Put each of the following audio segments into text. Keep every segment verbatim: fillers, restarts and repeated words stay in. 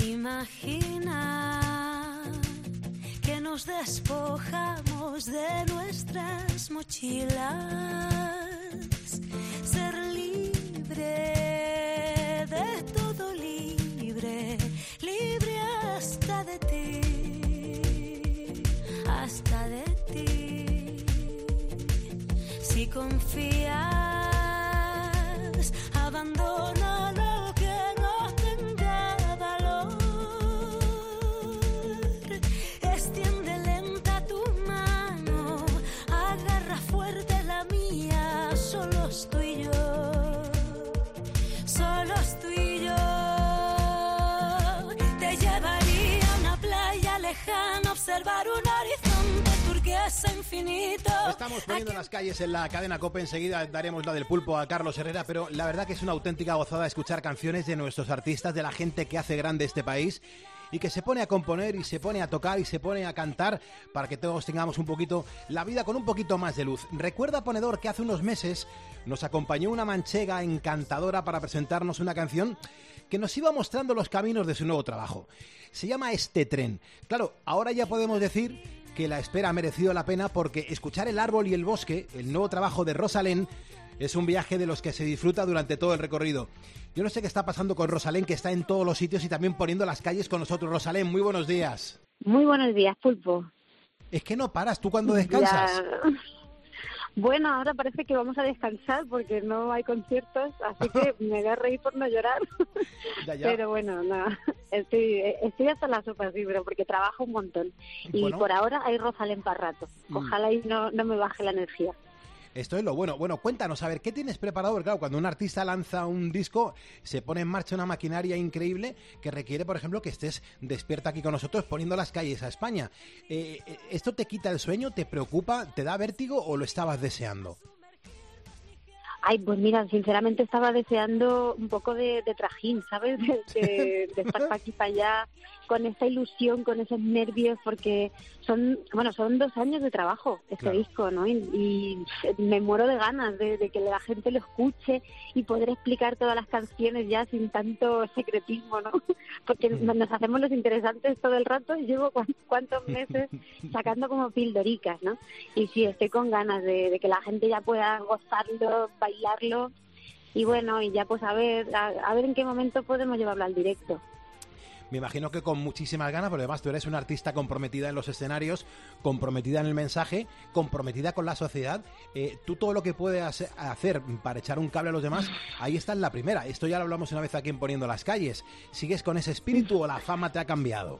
Imagina que nos despojamos de nuestras mochilas, ser libre de todo, libre, libre hasta de ti, hasta de ti. Si confías, abandona lo que no tenga valor. Extiende lenta tu mano, agarra fuerte la mía. Solo estoy yo, solo estoy yo. Te llevaría a una playa lejana, observar un horizonte turquesa infinito. Estamos poniendo las calles en la cadena COPE. Enseguida daremos la del pulpo a Carlos Herrera, pero la verdad que es una auténtica gozada escuchar canciones de nuestros artistas, de la gente que hace grande este país y que se pone a componer y se pone a tocar y se pone a cantar para que todos tengamos un poquito la vida con un poquito más de luz. Recuerda, ponedor, que hace unos meses nos acompañó una manchega encantadora para presentarnos una canción que nos iba mostrando los caminos de su nuevo trabajo. Se llama Este Tren. Claro, ahora ya podemos decir que la espera ha merecido la pena, porque escuchar El árbol y el bosque, el nuevo trabajo de Rosalén, es un viaje de los que se disfruta durante todo el recorrido. Yo no sé qué está pasando con Rosalén, que está en todos los sitios y también poniendo las calles con nosotros. Rosalén, muy buenos días. Muy buenos días, pulpo. Es que no paras, ¿tú cuándo descansas? Ya. Bueno, ahora parece que vamos a descansar porque no hay conciertos, así que me voy a reír por no llorar. Ya, ya. Pero bueno, no, estoy, estoy hasta la sopa, sí, pero porque trabajo un montón. Y bueno, por ahora hay Rosalén para rato. Ojalá y no, no me baje la energía. Esto es lo bueno. Bueno, cuéntanos, a ver, ¿qué tienes preparado? Porque claro, cuando un artista lanza un disco, se pone en marcha una maquinaria increíble que requiere, por ejemplo, que estés despierta aquí con nosotros poniendo las calles a España. Eh, ¿Esto te quita el sueño? ¿Te preocupa? ¿Te da vértigo o lo estabas deseando? Ay, pues mira, sinceramente estaba deseando un poco de, de trajín, ¿sabes? De, de, de estar para aquí para allá, con esa ilusión, con esos nervios, porque son, bueno, son dos años de trabajo este claro. disco, ¿no? Y, y me muero de ganas de, de que la gente lo escuche y poder explicar todas las canciones ya sin tanto secretismo, ¿no? Porque mm. nos hacemos los interesantes todo el rato y llevo cu- cuántos meses sacando como pildoricas, ¿no? Y sí, estoy con ganas de, de que la gente ya pueda gozarlo, bailarlo y bueno, y ya pues a ver, a, a ver en qué momento podemos llevarlo al directo. Me imagino que con muchísimas ganas, pero además tú eres una artista comprometida en los escenarios, comprometida en el mensaje, comprometida con la sociedad. Eh, tú todo lo que puedes hacer para echar un cable a los demás, ahí está en la primera. Esto ya lo hablamos una vez aquí en Poniendo las Calles. ¿Sigues con ese espíritu o la fama te ha cambiado?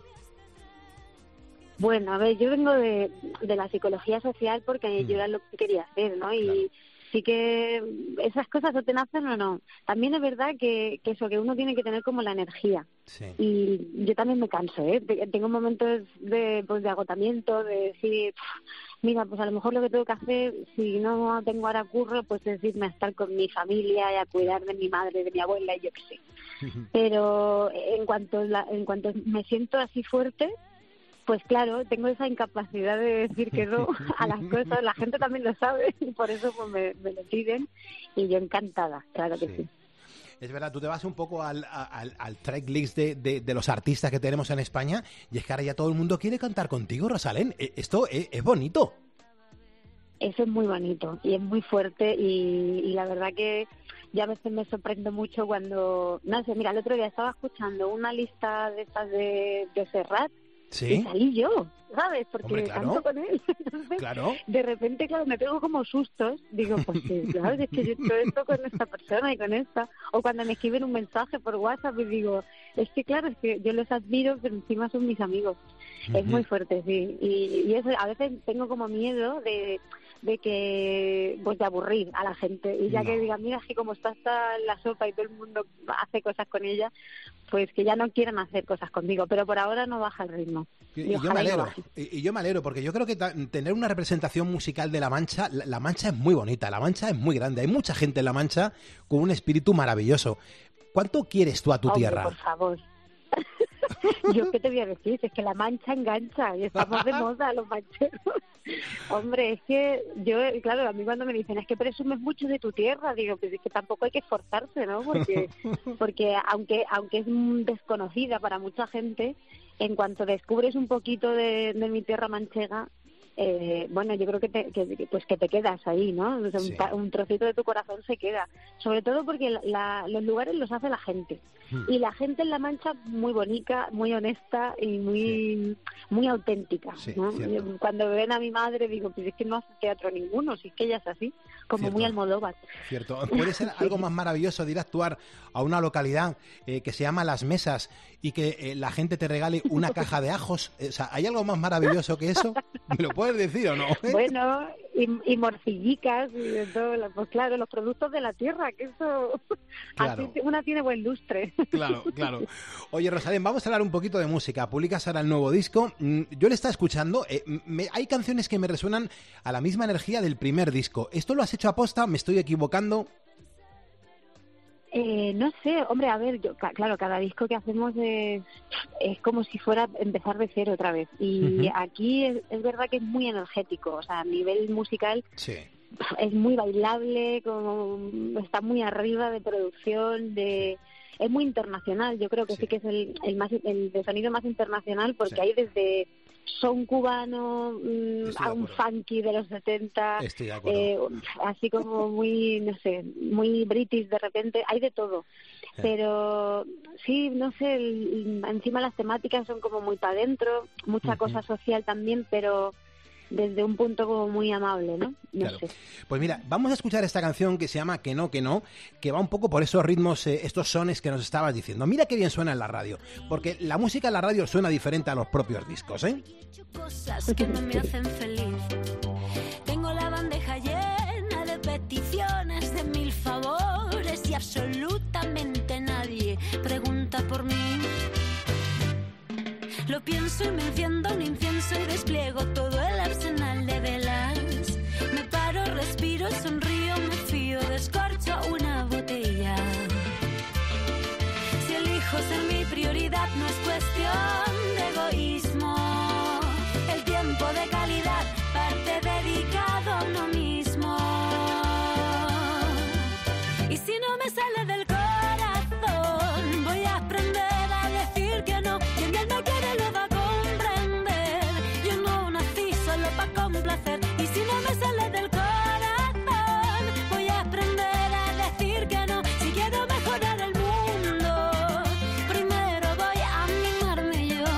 Bueno, a ver, yo vengo de, de la psicología social porque mm. yo era lo que quería hacer, ¿no? Y claro. sí que esas cosas o te nacen o no. También es verdad que, que eso, que uno tiene que tener como la energía. Sí. Y yo también me canso, ¿eh? Tengo momentos de, pues, de agotamiento, de decir, mira, pues a lo mejor lo que tengo que hacer, si no tengo ahora curro, pues es irme a estar con mi familia y a cuidar de mi madre, de mi abuela y yo qué sé. Pero en cuanto, la, en cuanto me siento así fuerte, pues claro, tengo esa incapacidad de decir que no a las cosas. La gente también lo sabe y por eso pues me, me lo piden y yo encantada, claro que sí. sí. Es verdad, tú te vas un poco al, al, al tracklist de, de, de los artistas que tenemos en España y es que ahora ya todo el mundo quiere cantar contigo, Rosalén. Esto es, es bonito. Eso es muy bonito y es muy fuerte y, y la verdad que ya a veces me sorprendo mucho cuando, no sé, mira, el otro día estaba escuchando una lista de estas de, de Serrat. ¿Sí? Y salí yo, ¿sabes? Porque Hombre, claro. canto con él. Entonces, claro. de repente, claro, me pego como sustos. Digo, pues sí, claro, es que yo he hecho esto con esta persona y con esta. O cuando me escriben un mensaje por WhatsApp y digo, es que claro, es que yo los admiro, pero encima son mis amigos. Uh-huh. Es muy fuerte, sí. Y, y eso, a veces tengo como miedo de... de que, pues de aburrir a la gente y ya no. que digan, mira, que como está hasta la sopa y todo el mundo hace cosas con ella, pues que ya no quieran hacer cosas conmigo, pero por ahora no baja el ritmo. Y, y, y yo me alegro, y, y yo me alegro, porque yo creo que ta- tener una representación musical de La Mancha, la, la Mancha es muy bonita, La Mancha es muy grande, hay mucha gente en La Mancha con un espíritu maravilloso. ¿Cuánto quieres tú a tu Hombre, tierra? Por favor. Yo qué te voy a decir, es que la mancha engancha y estamos de moda los mancheros. Hombre, es que yo, claro, a mí cuando me dicen, es que presumes mucho de tu tierra, digo, pues es que tampoco hay que esforzarse, ¿no? Porque, porque aunque, aunque es desconocida para mucha gente, en cuanto descubres un poquito de, de mi tierra manchega, Eh, bueno, yo creo que te, que, pues que te quedas ahí, ¿no? O sea, sí. un, un trocito de tu corazón se queda. Sobre todo porque la, la, los lugares los hace la gente. Mm. Y la gente en La Mancha muy bonita, muy honesta y muy sí. muy auténtica, sí, ¿no? Yo, cuando ven a mi madre digo, pues es que no hace teatro ninguno, si es que ella es así, como cierto. Muy Almodóvar. Cierto. Puede ser sí. algo más maravilloso de ir a actuar a una localidad eh, que se llama Las Mesas y que eh, la gente te regale una caja de ajos. O sea, ¿hay algo más maravilloso que eso? ¿Me lo puedes decir o no? Bueno, y, y morcillicas y de todo, pues claro, los productos de la tierra, que eso claro. Así una tiene buen lustre. Claro, claro. Oye, Rosalén, vamos a hablar un poquito de música. Publicas ahora el nuevo disco. Yo le estaba escuchando, eh, me, hay canciones que me resuenan a la misma energía del primer disco. ¿Esto lo has hecho aposta? ¿Me estoy equivocando? Eh, no sé, hombre, a ver, yo, claro, cada disco que hacemos es, es como si fuera empezar de cero otra vez. Y uh-huh. aquí es, es verdad que es muy energético, o sea, a nivel musical sí. es muy bailable, como está muy arriba de producción, de es muy internacional. Yo creo que sí, sí que es el, el más el de sonido más internacional porque sí. hay desde son cubano mmm, a un funky de los setenta, eh, así como muy, no sé, muy british de repente, hay de todo. Sí. Pero sí, no sé, el, encima las temáticas son como muy para adentro, mucha uh-huh. cosa social también, pero desde un punto como muy amable, ¿no? No claro. sé. Pues mira, vamos a escuchar esta canción que se llama Que no, que no, que va un poco por esos ritmos, eh, estos sones que nos estabas diciendo. Mira qué bien suena en la radio, porque la música en la radio suena diferente a los propios discos, ¿eh? Cosas que no me hacen feliz. Tengo la bandeja llena de peticiones, de mil favores y absolutamente nadie pregunta por mí. Lo pienso y me enciendo un incienso y despliego todo el arsenal de velas. Me paro, respiro, sonrío, me fío, descorcho una botella. Si elijo ser mi prioridad no es cuestión de egoísmo. El tiempo de calidad parte dedicado a uno mismo. Y si no me sale del corazón voy a aprender a decir que no. Quien bien me quiere lo va a comprender. Yo no nací solo para complacer. Y si no me sale del corazón voy a aprender a decir que no. Si quiero mejorar el mundo primero voy a mimarme yo.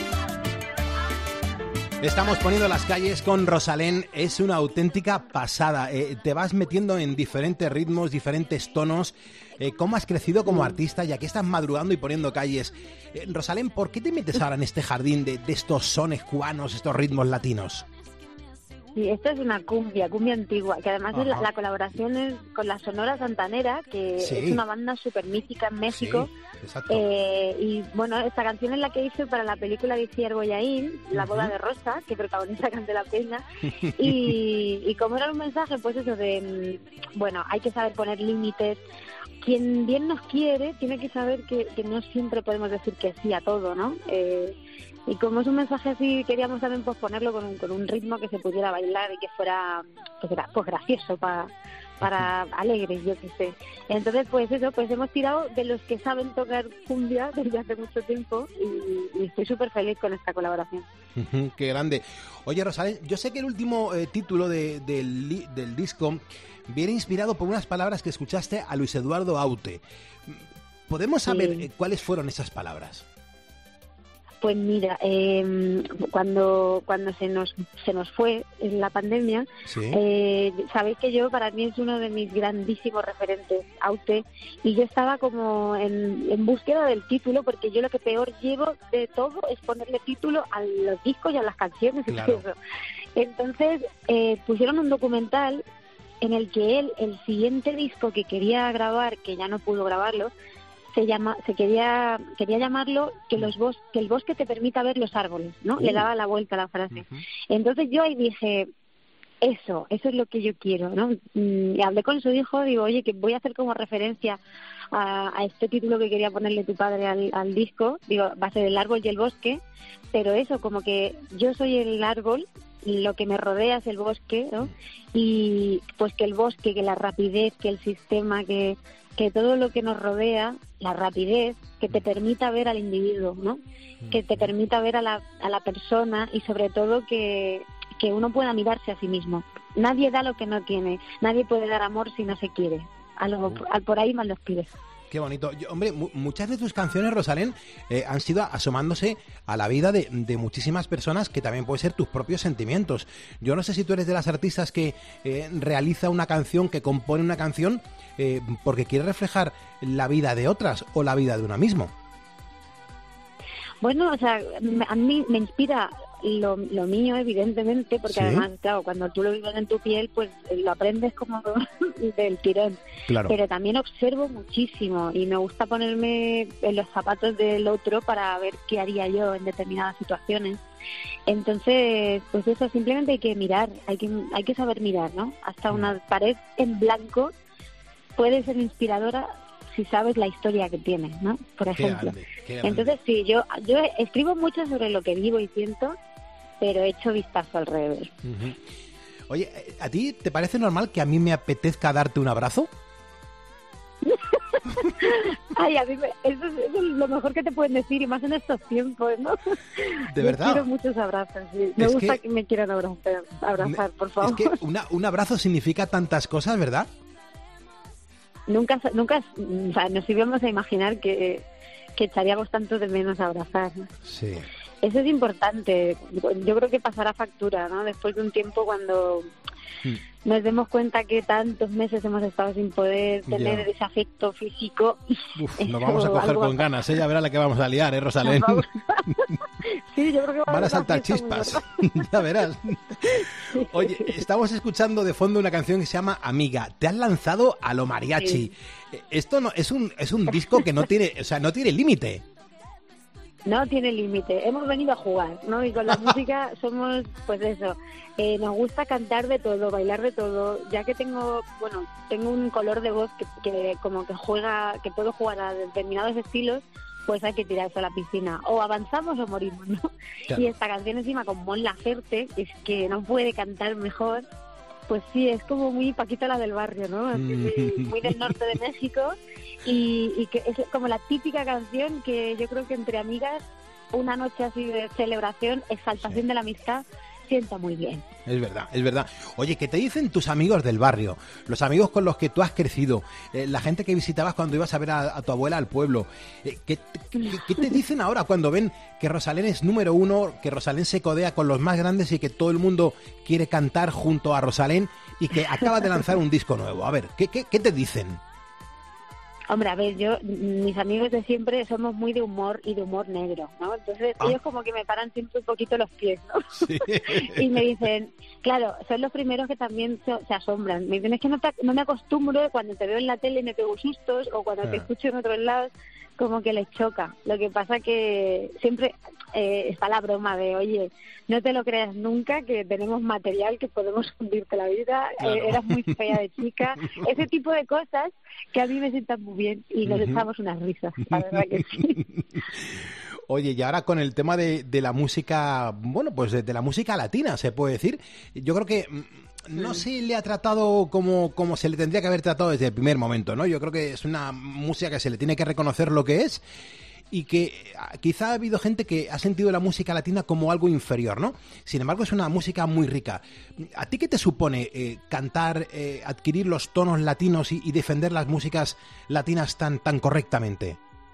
Estamos poniendo las calles con Rosalén, es una auténtica pasada. Eh, te vas metiendo en diferentes ritmos, diferentes tonos. Eh, ¿Cómo has crecido como artista y aquí estás madrugando y poniendo calles? Eh, Rosalén, ¿por qué te metes ahora en este jardín de, de estos sones cubanos, estos ritmos latinos? Sí, esto es una cumbia, cumbia antigua, que además es la, la colaboración es con la Sonora Santanera, que sí. es una banda súper mítica en México. Sí, exacto. Eh, y bueno, esta canción es la que hice para la película de Itziar Bollaín, La boda uh-huh. de Rosa, que protagoniza Candela Peña. y, y como era un mensaje, pues eso de, bueno, hay que saber poner límites. Quien bien nos quiere tiene que saber que, que no siempre podemos decir que sí a todo, ¿no? Eh, Y como es un mensaje así, queríamos también pues ponerlo con un, con un ritmo que se pudiera bailar y que fuera pues, gra- pues gracioso para para alegres, yo qué sé. Entonces, pues eso, pues hemos tirado de los que saben tocar cumbia desde hace mucho tiempo y, y estoy súper feliz con esta colaboración. ¡Qué grande! Oye, Rosalén, yo sé que el último eh, título de, del, del disco viene inspirado por unas palabras que escuchaste a Luis Eduardo Aute. ¿Podemos saber sí. cuáles fueron esas palabras? Pues mira, eh, cuando cuando se nos se nos fue la pandemia, ¿sí? eh, sabéis que yo, para mí es uno de mis grandísimos referentes, Aute, y yo estaba como en, en búsqueda del título, porque yo lo que peor llevo de todo es ponerle título a los discos y a las canciones. Claro. Y todo eso. Entonces eh, pusieron un documental en el que él, el siguiente disco que quería grabar, que ya no pudo grabarlo, se llama se quería quería llamarlo que los bos, que el bosque te permita ver los árboles, ¿no? Uh. Le daba la vuelta a la frase. Uh-huh. Entonces yo ahí dije, eso, eso es lo que yo quiero, ¿no? Y hablé con su hijo, digo, oye, que voy a hacer como referencia a, a este título que quería ponerle tu padre al, al disco. Digo, va a ser El árbol y el bosque, pero eso, como que yo soy el árbol, lo que me rodea es el bosque, ¿no? Y pues que el bosque, que la rapidez, que el sistema, que, que todo lo que nos rodea, la rapidez, que te permita ver al individuo, ¿no? Que te permita ver a la, a la persona y sobre todo que, que uno pueda mirarse a sí mismo. Nadie da lo que no tiene, nadie puede dar amor si no se quiere. Algo, al por ahí van los pibes. Qué bonito. Yo, hombre, mu- muchas de tus canciones, Rosalén, eh, han sido asomándose a la vida de, de muchísimas personas que también pueden ser tus propios sentimientos. Yo no sé si tú eres de las artistas que eh, realiza una canción, que compone una canción eh, porque quiere reflejar la vida de otras o la vida de uno mismo. Bueno, o sea, me- a mí me inspira lo, lo mío, evidentemente, porque ¿Sí? además, claro, cuando tú lo vives en tu piel, pues eh, lo aprendes como del tirón. Claro. Pero también observo muchísimo y me gusta ponerme en los zapatos del otro para ver qué haría yo en determinadas situaciones. Entonces, pues eso, simplemente hay que mirar, hay que, hay que saber mirar, ¿no? Hasta una pared en blanco puede ser inspiradora si sabes la historia que tiene, ¿no? Por Qué ejemplo. grande, qué grande. Entonces, sí, yo yo escribo mucho sobre lo que vivo y siento, pero he hecho vistazo alrededor. Ujú. Oye, ¿a ti te parece normal que a mí me apetezca darte un abrazo? Ay, a mí me- eso, es, eso es lo mejor que te pueden decir, y más en estos tiempos, ¿no? ¿De Yo verdad? quiero muchos abrazos, sí. Me Es gusta que- que... me quieran abrazar, abrazar, por favor. Es que una, un abrazo significa tantas cosas, ¿verdad? Nunca, nunca, o sea, nos íbamos a imaginar que, que echaríamos tanto de menos abrazar, ¿no? Sí. Eso es importante. Yo creo que pasará factura, ¿no? Después de un tiempo, cuando Mm. nos demos cuenta que tantos meses hemos estado sin poder tener Ya. ese afecto físico. Uf, Eso, nos vamos a coger algo va con a ganas, ¿eh? Ya verás la que vamos a liar, ¿eh, Rosalén? Nos vamos- Sí, yo creo que va Van a haber una saltar fiesta muy chispas, gorda. ya verás. Oye, estamos escuchando de fondo una canción que se llama Amiga. Te has lanzado a lo mariachi. Sí. Esto no es un es un disco que no tiene, o sea, no tiene límite. No tiene límite. Hemos venido a jugar, ¿no? Y con la música somos, pues eso, eh, nos gusta cantar de todo, bailar de todo. Ya que tengo, bueno, tengo un color de voz que, que como que juega, que puedo jugar a determinados estilos, pues hay que tirarse a la piscina. O avanzamos o morimos, ¿no? Claro. Y esta canción encima con Mon Laferte, es que no puede cantar mejor. Pues sí, es como muy Paquita la del barrio, ¿no? Así, muy, muy del norte de México. Y, y que es como la típica canción que yo creo que entre amigas, una noche así de celebración, exaltación Sí. de la amistad, sienta muy bien. Es verdad, es verdad. Oye, ¿qué te dicen tus amigos del barrio? Los amigos con los que tú has crecido, eh, la gente que visitabas cuando ibas a ver a, a tu abuela al pueblo. Eh, ¿qué, qué, qué te dicen ahora cuando ven que Rosalén es número uno, que Rosalén se codea con los más grandes y que todo el mundo quiere cantar junto a Rosalén y que acaba de lanzar un disco nuevo? A ver, ¿qué, qué, qué te dicen? Hombre, a ver, yo, mis amigos de siempre somos muy de humor y de humor negro, ¿no? Entonces Ah. ellos como que me paran siempre un poquito los pies, ¿no? Sí. Y me dicen, claro, son los primeros que también se, se asombran. Me dicen, es que no, te- no me acostumbro cuando te veo en la tele y me pego sustos, o cuando te Ah. escucho en otros lados, como que les choca. Lo que pasa que siempre eh, está la broma de, oye, no te lo creas nunca que tenemos material que podemos hundirte la vida, Claro. eh, eras muy fea de chica, ese tipo de cosas que a mí me sientan muy bien y nos Ujú. echamos unas risas, la verdad que sí. Oye, y ahora con el tema de, de la música, bueno, pues de, de la música latina, se puede decir. Yo creo que mm, no se le ha tratado como, como se le tendría que haber tratado desde el primer momento, ¿no? Yo creo que es una música que se le tiene que reconocer lo que es y que ah, quizá ha habido gente que ha sentido la música latina como algo inferior, ¿no? Sin embargo, es una música muy rica. ¿A ti qué te supone eh, cantar, eh, adquirir los tonos latinos y, y defender las músicas latinas tan, tan correctamente?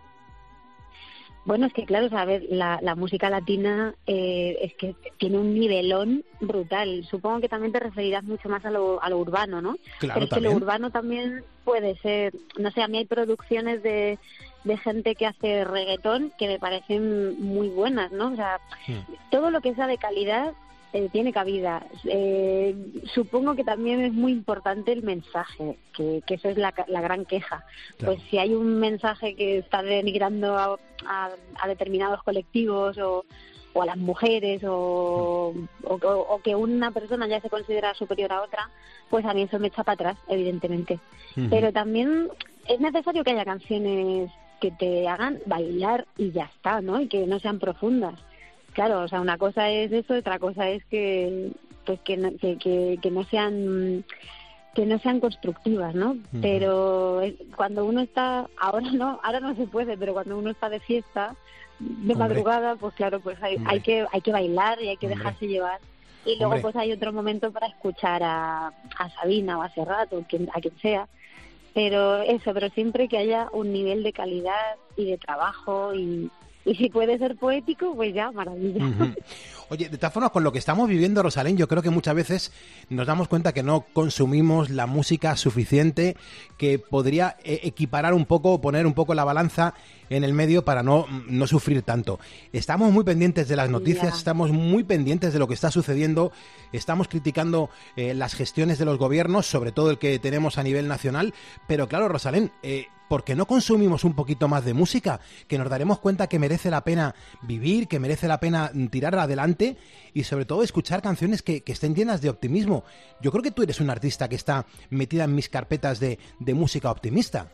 Bueno, es que claro, sabes, la, la música latina eh, es que tiene un nivelón brutal. Supongo que también te referirás mucho más a lo, a lo urbano, ¿no? Claro, Pero es que también. lo urbano también puede ser, no sé, a mí hay producciones de, de gente que hace reggaetón que me parecen muy buenas, ¿no? O sea, Mm. todo lo que sea de calidad eh, tiene cabida. Eh, supongo que también es muy importante el mensaje, que, que eso es la, ca- la gran queja. Claro. Pues si hay un mensaje que está denigrando a, a, a determinados colectivos o, o a las mujeres o, o, o que una persona ya se considera superior a otra, pues a mí eso me echa para atrás, evidentemente. Ujú. Pero también es necesario que haya canciones que te hagan bailar y ya está, ¿no? Y que no sean profundas. Claro, o sea, una cosa es eso, otra cosa es que pues que no, que, que, que no sean que no sean constructivas, ¿no? Uh-huh. Pero cuando uno está, ahora no, ahora no se puede, pero cuando uno está de fiesta, de Hombre. madrugada, pues claro, pues hay, hay que hay que bailar y hay que Hombre. dejarse llevar. Y luego Hombre. pues hay otro momento para escuchar a, a Sabina o a Serrat o quien, a quien sea. Pero eso, pero siempre que haya un nivel de calidad y de trabajo y, y si puede ser poético, pues ya, maravilla. Uh-huh. Oye, de todas formas, con lo que estamos viviendo, Rosalén, yo creo que muchas veces nos damos cuenta que no consumimos la música suficiente, que podría eh, equiparar un poco, poner un poco la balanza en el medio para no, no sufrir tanto. Estamos muy pendientes de las noticias, yeah. estamos muy pendientes de lo que está sucediendo, estamos criticando eh, las gestiones de los gobiernos, sobre todo el que tenemos a nivel nacional, pero claro, Rosalén, eh, ¿por qué no consumimos un poquito más de música? Que nos daremos cuenta que merece la pena vivir, que merece la pena tirar adelante y sobre todo escuchar canciones que, que estén llenas de optimismo. Yo creo que tú eres una artista que está metida en mis carpetas de, de música optimista.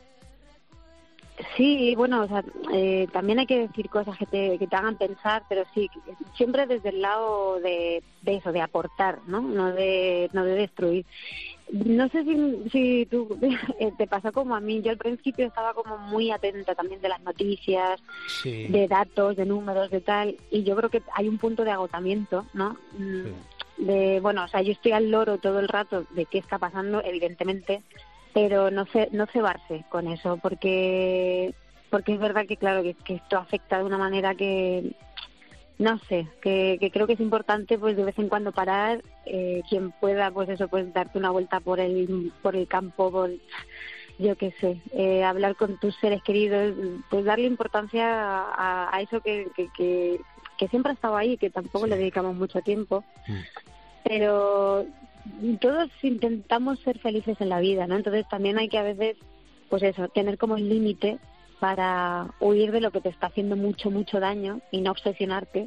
Sí, bueno, o sea, eh, también hay que decir cosas que te, que te hagan pensar, pero sí, siempre desde el lado de, de eso, de aportar, ¿no? No de, no de destruir. No sé si, si tú te pasó como a mí. Yo al principio estaba como muy atenta también de las noticias, sí. de datos, de números, de tal, y yo creo que hay un punto de agotamiento, ¿no? Sí. De, bueno, o sea, yo estoy al loro todo el rato de qué está pasando, evidentemente, pero no ce, no cebarse con eso, porque porque es verdad que, claro, que, que esto afecta de una manera que, no sé, que, que creo que es importante pues de vez en cuando parar, eh, quien pueda, pues eso, pues darte una vuelta por el por el campo, por, yo qué sé, eh, hablar con tus seres queridos, pues darle importancia a, a eso que, que, que, que siempre ha estado ahí, que tampoco sí. le dedicamos mucho tiempo, mm. pero todos intentamos ser felices en la vida, ¿no? Entonces también hay que a veces, pues eso, tener como el límite para huir de lo que te está haciendo mucho, mucho daño y no obsesionarte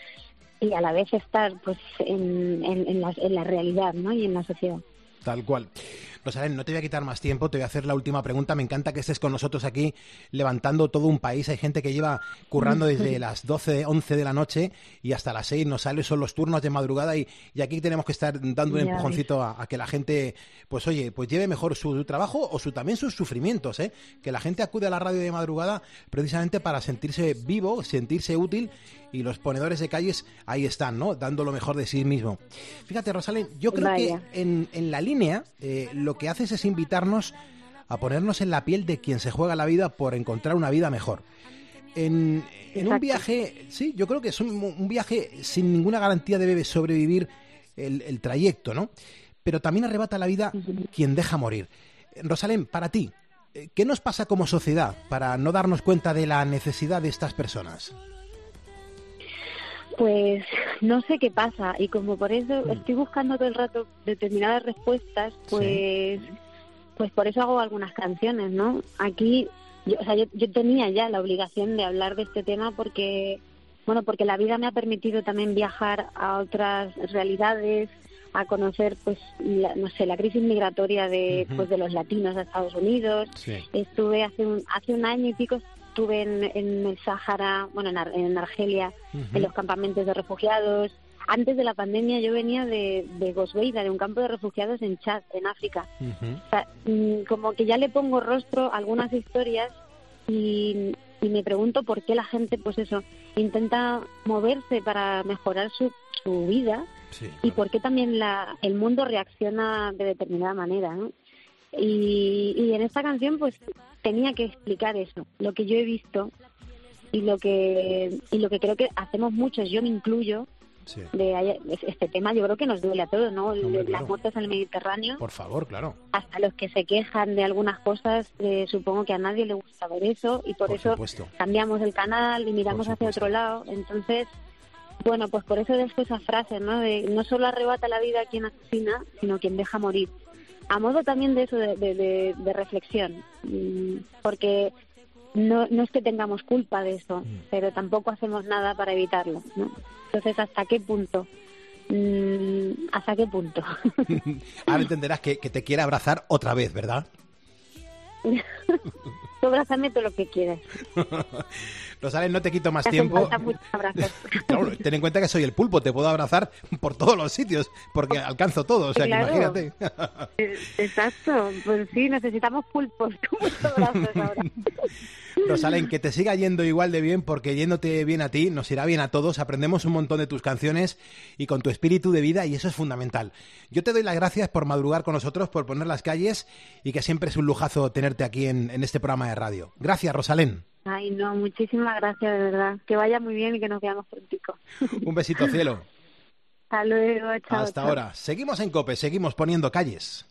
y a la vez estar pues en, en, en, la, en la realidad, ¿no? Y en la sociedad. Tal cual. Rosalén, no te voy a quitar más tiempo, te voy a hacer la última pregunta. Me encanta que estés con nosotros aquí levantando todo un país. Hay gente que lleva currando desde las doce, once de la noche y hasta las seis nos sale, son los turnos de madrugada y, y aquí tenemos que estar dando un ya empujoncito a, a que la gente, pues oye, pues lleve mejor su trabajo o su también sus sufrimientos, ¿eh? Que la gente acude a la radio de madrugada precisamente para sentirse vivo, sentirse útil y los ponedores de calles ahí están, ¿no? Dando lo mejor de sí mismo. Fíjate, Rosalén, yo creo Vaya. que en, en la línea eh, lo que haces es invitarnos a ponernos en la piel de quien se juega la vida por encontrar una vida mejor. En, en un viaje, sí, yo creo que es un, un viaje sin ninguna garantía debe sobrevivir el, el trayecto, ¿no? Pero también arrebata la vida uh-huh. quien deja morir. Rosalén, para ti, ¿qué nos pasa como sociedad para no darnos cuenta de la necesidad de estas personas? Pues no sé qué pasa y como por eso mm. estoy buscando todo el rato determinadas respuestas, pues sí. pues por eso hago algunas canciones, ¿no? Aquí, yo, o sea, yo, yo tenía ya la obligación de hablar de este tema porque, bueno, porque la vida me ha permitido también viajar a otras realidades, a conocer, pues, la, no sé, la crisis migratoria de, uh-huh. pues, de los latinos a Estados Unidos. Sí. Estuve hace un hace un año y pico. Estuve en, en el Sáhara, bueno, en, Ar- en Argelia, uh-huh. en los campamentos de refugiados. Antes de la pandemia yo venía de, de Gosbeida, de un campo de refugiados en Chad, en África. Uh-huh. O sea, como que ya le pongo rostro a algunas historias y, y me pregunto por qué la gente, pues eso, intenta moverse para mejorar su, su vida sí, claro. y por qué también la, el mundo reacciona de determinada manera, ¿no? Y, y en esta canción pues tenía que explicar eso, lo que yo he visto y lo que y lo que creo que hacemos muchos, yo me incluyo, sí. de este tema yo creo que nos duele a todos, ¿no? Hombre, las claro. muertes en el Mediterráneo. Por favor, claro. Hasta los que se quejan de algunas cosas, eh, supongo que a nadie le gusta ver eso y por, por eso supuesto. cambiamos el canal y miramos hacia otro lado. Entonces, bueno, pues por eso dejo esa frase, ¿no? De no solo arrebata la vida quien asesina, sino quien deja morir. A modo también de eso, de, de, de, de reflexión, porque no, no es que tengamos culpa de eso, mm. pero tampoco hacemos nada para evitarlo, ¿no? Entonces, ¿hasta qué punto? Mm, ¿Hasta qué punto? Ahora entenderás que, que te quiere abrazar otra vez, ¿verdad? Tú abrázame todo lo que quieras. Rosalén, no te quito más Te hacen tiempo. falta muchos abrazos. Claro, ten en cuenta que soy el pulpo, te puedo abrazar por todos los sitios, porque alcanzo todo, o sea, Claro. que imagínate. Exacto, pues sí, necesitamos pulpos, con muchos abrazos ahora. Rosalén, que te siga yendo igual de bien, porque yéndote bien a ti, nos irá bien a todos, aprendemos un montón de tus canciones y con tu espíritu de vida, y eso es fundamental. Yo te doy las gracias por madrugar con nosotros, por poner las calles, y que siempre es un lujazo tenerte aquí en, en este programa de radio. Gracias, Rosalén. Ay, no, muchísimas gracias, de verdad. Que vaya muy bien y que nos veamos prontico. Un besito, cielo. Hasta luego, chao. Hasta chao. ahora. Seguimos en COPE, seguimos poniendo calles.